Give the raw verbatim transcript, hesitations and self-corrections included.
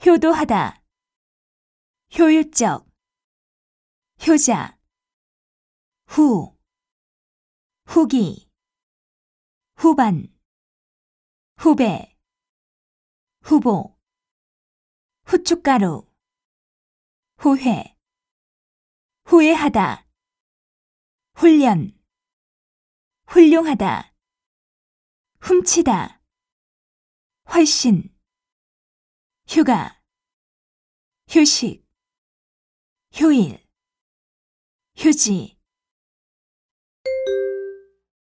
효도하다, 효율적, 효자, 후, 후기, 후반, 후배, 후보, 후춧가루, 후회, 후회하다, 훈련, 훌륭하다, 훔치다, 훨씬, 휴가, 휴식, 휴일, 휴지,